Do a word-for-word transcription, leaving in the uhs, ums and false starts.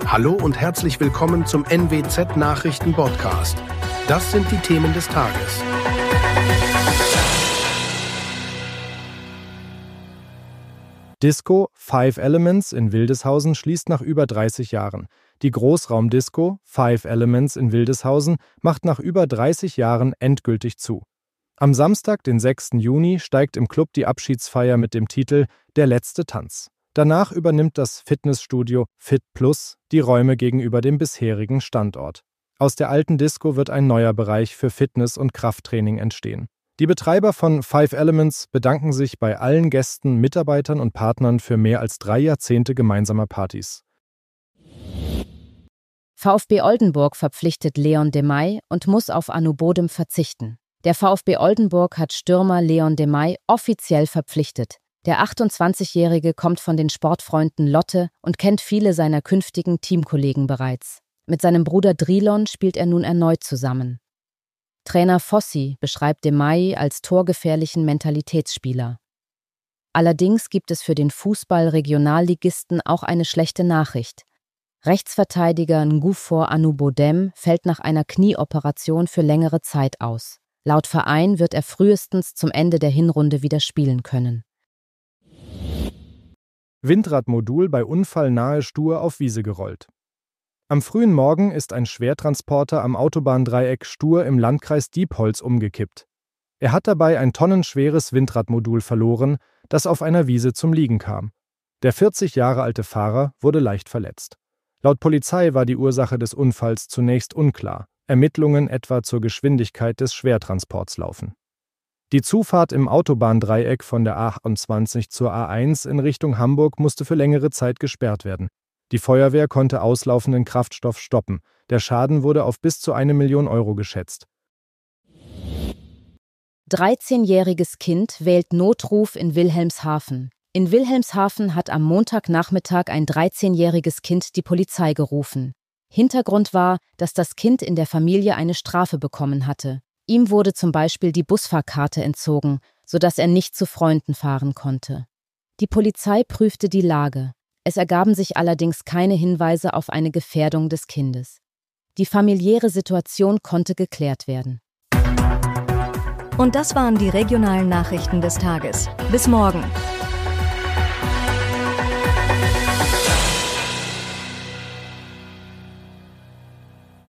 Hallo und herzlich willkommen zum N W Z-Nachrichten-Podcast. Das sind die Themen des Tages. Disco Five Elements in Wildeshausen schließt nach über dreißig Jahren. Die Großraumdisco Five Elements in Wildeshausen macht nach über dreißig Jahren endgültig zu. Am Samstag, den sechsten Juni, steigt im Club die Abschiedsfeier mit dem Titel »Der letzte Tanz«. Danach übernimmt das Fitnessstudio Fit Plus die Räume gegenüber dem bisherigen Standort. Aus der alten Disco wird ein neuer Bereich für Fitness- und Krafttraining entstehen. Die Betreiber von Five Elements bedanken sich bei allen Gästen, Mitarbeitern und Partnern für mehr als drei Jahrzehnte gemeinsamer Partys. VfB Oldenburg verpflichtet Leon Demay und muss auf Anu Bodem verzichten. Der VfB Oldenburg hat Stürmer Leon Demay offiziell verpflichtet. Der achtundzwanzigjährige kommt von den Sportfreunden Lotte und kennt viele seiner künftigen Teamkollegen bereits. Mit seinem Bruder Drilon spielt er nun erneut zusammen. Trainer Fossi beschreibt Demay als torgefährlichen Mentalitätsspieler. Allerdings gibt es für den Fußball-Regionalligisten auch eine schlechte Nachricht. Rechtsverteidiger Ngoufor Anu Bodem fällt nach einer Knieoperation für längere Zeit aus. Laut Verein wird er frühestens zum Ende der Hinrunde wieder spielen können. Windradmodul bei Unfall nahe Stuhr auf Wiese gerollt. Am frühen Morgen ist ein Schwertransporter am Autobahndreieck Stuhr im Landkreis Diepholz umgekippt. Er hat dabei ein tonnenschweres Windradmodul verloren, das auf einer Wiese zum Liegen kam. Der vierzig Jahre alte Fahrer wurde leicht verletzt. Laut Polizei war die Ursache des Unfalls zunächst unklar. Ermittlungen etwa zur Geschwindigkeit des Schwertransports laufen. Die Zufahrt im Autobahndreieck von der A achtundzwanzig zur A eins in Richtung Hamburg musste für längere Zeit gesperrt werden. Die Feuerwehr konnte auslaufenden Kraftstoff stoppen. Der Schaden wurde auf bis zu eine Million Euro geschätzt. dreizehnjähriges Kind wählt Notruf in Wilhelmshaven. In Wilhelmshaven hat am Montagnachmittag ein dreizehnjähriges Kind die Polizei gerufen. Hintergrund war, dass das Kind in der Familie eine Strafe bekommen hatte. Ihm wurde zum Beispiel die Busfahrkarte entzogen, sodass er nicht zu Freunden fahren konnte. Die Polizei prüfte die Lage. Es ergaben sich allerdings keine Hinweise auf eine Gefährdung des Kindes. Die familiäre Situation konnte geklärt werden. Und das waren die regionalen Nachrichten des Tages. Bis morgen.